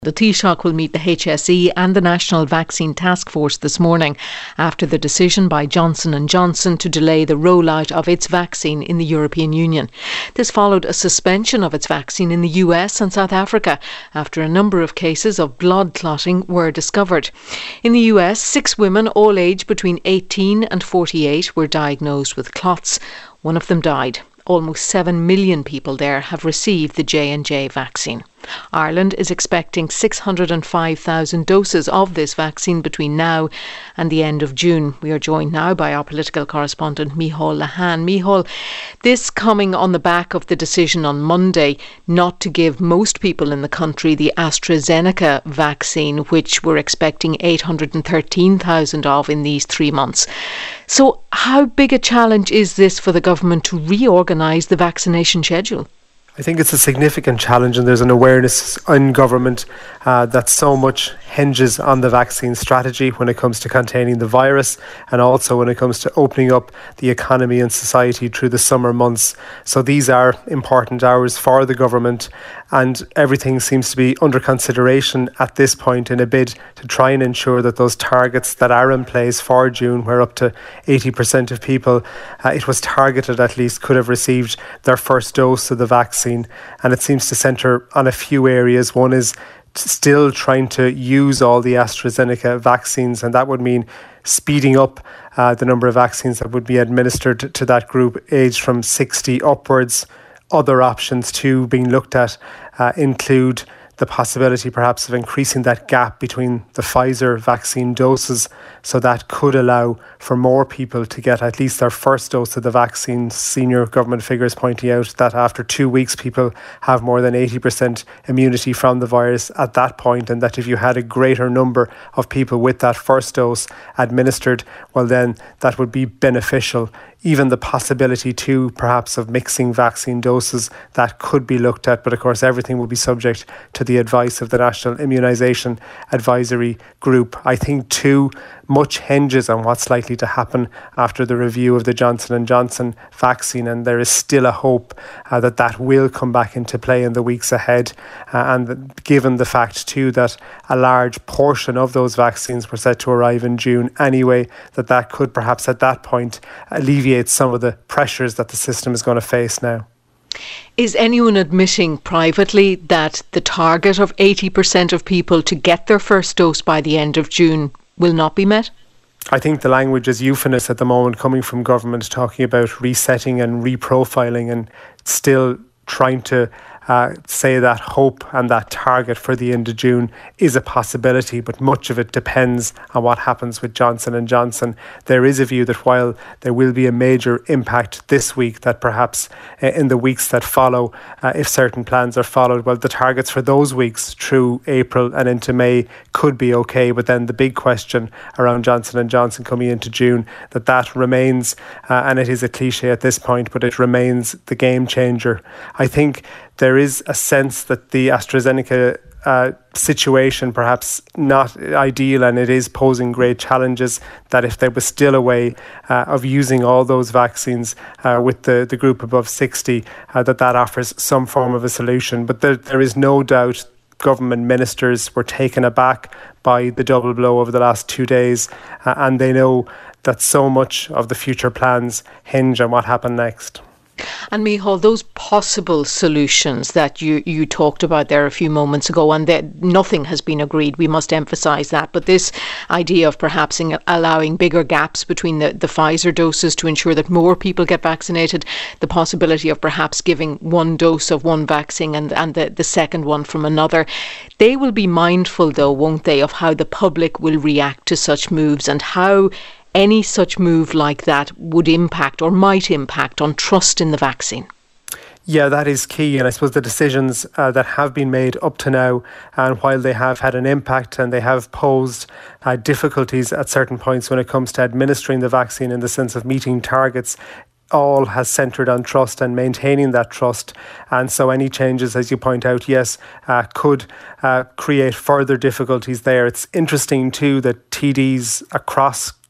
The Taoiseach will meet the HSE and the National Vaccine Task Force this morning after the decision by Johnson & Johnson to delay the rollout of its vaccine in the European Union. This followed a suspension of its vaccine in the US and South Africa after a number of cases of blood clotting were discovered. In the US, 6 women, all aged between 18 and 48, were diagnosed with clots. One of them died. Almost 7 million people there have received the J&J vaccine. Ireland is expecting 605,000 doses of this vaccine between now and the end of June. We are joined now by our political correspondent Micheál Lehane. Micheál, this coming on the back of the decision on Monday not to give most people in the country the AstraZeneca vaccine, which we're expecting 813,000 of in these 3 months. So how big a challenge is this for the government to reorganise the vaccination schedule? I think it's a significant challenge, and there's an awareness in government that so much hinges on the vaccine strategy when it comes to containing the virus, and also when it comes to opening up the economy and society through the summer months. So these are important hours for the government, and everything seems to be under consideration at this point in a bid to try and ensure that those targets that are in place for June, where up to 80% of people, it was targeted at least, could have received their first dose of the vaccine. And it seems to centre on a few areas. One is still trying to use all the AstraZeneca vaccines, and that would mean speeding up the number of vaccines that would be administered to that group aged from 60 upwards. Other options too being looked at include the possibility perhaps of increasing that gap between the Pfizer vaccine doses, so that could allow for more people to get at least their first dose of the vaccine. Senior government figures pointing out that after 2 weeks people have more than 80% immunity from the virus at that point, and that if you had a greater number of people with that first dose administered, well then that would be beneficial. Even the possibility too perhaps of mixing vaccine doses, that could be looked at, but of course everything will be subject to the advice of the National Immunisation Advisory Group. I think too much hinges on what's likely to happen after the review of the Johnson & Johnson vaccine, and there is still a hope that will come back into play in the weeks ahead, and given the fact too that a large portion of those vaccines were set to arrive in June anyway, that could perhaps at that point alleviate some of the pressures that the system is going to face now. Is anyone admitting privately that the target of 80% of people to get their first dose by the end of June will not be met? I think the language is euphonous at the moment, coming from government, talking about resetting and reprofiling, and still trying to say that hope and that target for the end of June is a possibility, but much of it depends on what happens with Johnson & Johnson. There is a view that while there will be a major impact this week, that perhaps in the weeks that follow, if certain plans are followed, well, the targets for those weeks through April and into May could be okay, but then the big question around Johnson & Johnson coming into June, that remains, and it is a cliche at this point, but it remains the game changer. I think there is a sense that the AstraZeneca situation perhaps not ideal, and it is posing great challenges, that if there was still a way of using all those vaccines with the group above 60, that offers some form of a solution. But there is no doubt government ministers were taken aback by the double blow over the last 2 days, and they know that so much of the future plans hinge on what happened next. And Micheál, those possible solutions that you talked about there a few moments ago, and that nothing has been agreed, we must emphasise that, but this idea of perhaps allowing bigger gaps between the Pfizer doses to ensure that more people get vaccinated, the possibility of perhaps giving one dose of one vaccine and the second one from another. They will be mindful though, won't they, of how the public will react to such moves, and how any such move like that would impact or might impact on trust in the vaccine. Yeah, that is key. And I suppose the decisions that have been made up to now, and while they have had an impact and they have posed difficulties at certain points when it comes to administering the vaccine in the sense of meeting targets, all has centred on trust and maintaining that trust. And so any changes, as you point out, yes, could create further difficulties there. It's interesting too that TDs across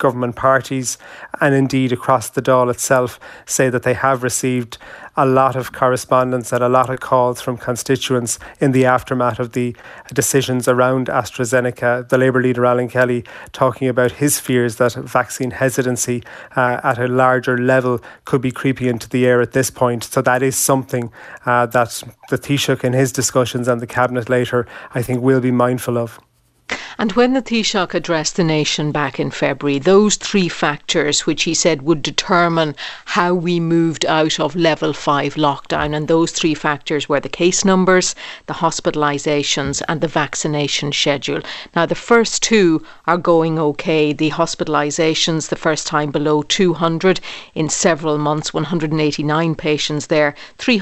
government parties and indeed across the Dáil itself say that they have received a lot of correspondence and a lot of calls from constituents in the aftermath of the decisions around AstraZeneca. The Labour leader Alan Kelly talking about his fears that vaccine hesitancy at a larger level could be creeping into the air at this point. So that is something that the Taoiseach in his discussions and the Cabinet later, I think, will be mindful of. And when the Taoiseach addressed the nation back in February, those three factors which he said would determine how we moved out of level 5 lockdown, and those three factors were the case numbers, the hospitalisations and the vaccination schedule. Now the first two are going okay. The hospitalisations, the first time below 200 in several months, 189 patients there,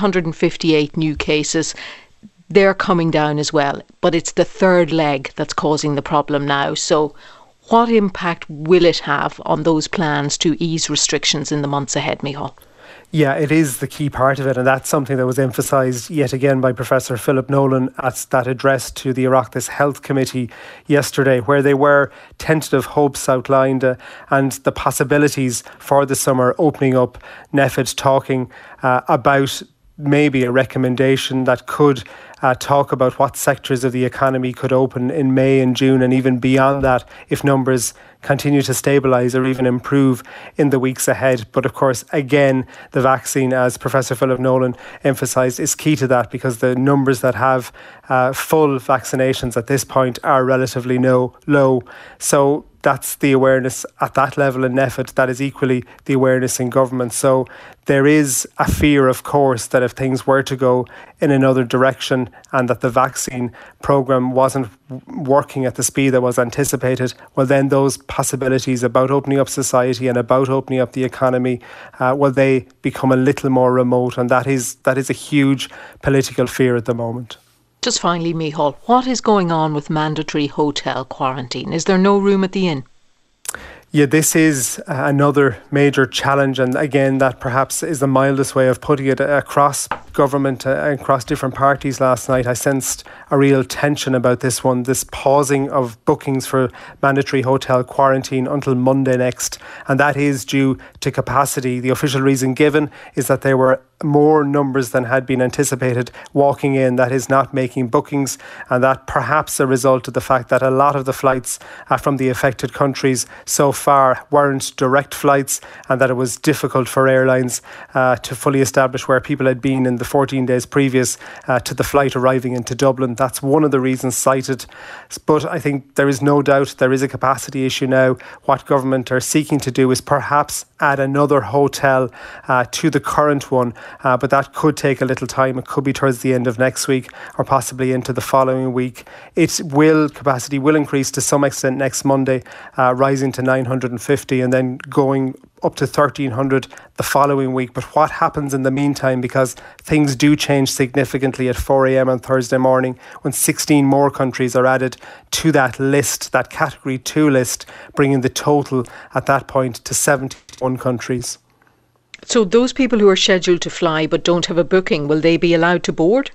358 new cases. They're coming down as well, but it's the third leg that's causing the problem now. So what impact will it have on those plans to ease restrictions in the months ahead, Micheál? Yeah, it is the key part of it, and that's something that was emphasised yet again by Professor Philip Nolan at that address to the Oireachtas Health Committee yesterday, where they were tentative hopes outlined and the possibilities for the summer opening up. NPHET talking about maybe a recommendation that could talk about what sectors of the economy could open in May and June, and even beyond that if numbers continue to stabilise or even improve in the weeks ahead. But of course, again, the vaccine, as Professor Philip Nolan emphasised, is key to that, because the numbers that have full vaccinations at this point are relatively low. So that's the awareness at that level in NPHET. That is equally the awareness in government. So there is a fear, of course, that if things were to go in another direction and that the vaccine programme wasn't working at the speed that was anticipated, well, then those possibilities about opening up society and about opening up the economy, well, they become a little more remote. And that is a huge political fear at the moment. Just finally, Micheál, what is going on with mandatory hotel quarantine? Is there no room at the inn? Yeah, this is another major challenge, and again, that perhaps is the mildest way of putting it. Across government, across different parties last night, I sensed a real tension about this one, this pausing of bookings for mandatory hotel quarantine until Monday next, and that is due to capacity. The official reason given is that there were more numbers than had been anticipated walking in, that is not making bookings, and that perhaps a result of the fact that a lot of the flights from the affected countries so far weren't direct flights, and that it was difficult for airlines to fully establish where people had been in the 14 days previous to the flight arriving into Dublin. That's one of the reasons cited. But I think there is no doubt there is a capacity issue now. What government are seeking to do is perhaps add another hotel to the current one, but that could take a little time. It could be towards the end of next week or possibly into the following week. Capacity will increase to some extent next Monday, rising to 950 and then going up to 1,300 the following week. But what happens in the meantime, because things do change significantly at 4 a.m. on Thursday morning when 16 more countries are added to that list, that Category 2 list, bringing the total at that point to 71 countries. So those people who are scheduled to fly but don't have a booking, will they be allowed to board?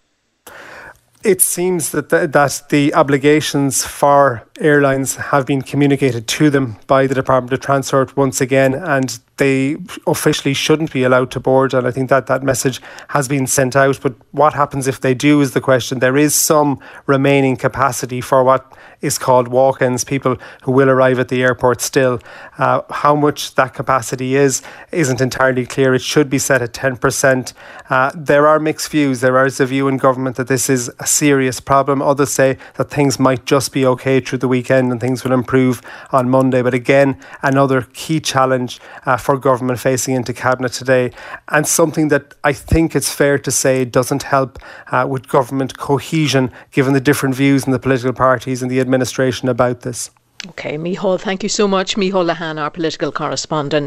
It seems that the obligations for airlines have been communicated to them by the Department of Transport once again, and they officially shouldn't be allowed to board, and I think that message has been sent out. But what happens if they do is the question. There is some remaining capacity for what is called walk-ins, people who will arrive at the airport still. How much that capacity isn't entirely clear. It should be set at 10%. There are mixed views. There is a view in government that this is a serious problem. Others say that things might just be okay through the weekend and things will improve on Monday. But again, another key challenge for government facing into Cabinet today, and something that I think it's fair to say doesn't help with government cohesion, given the different views in the political parties and the administration about this. Okay, Micheál, thank you so much. Micheál Lehane, our political correspondent.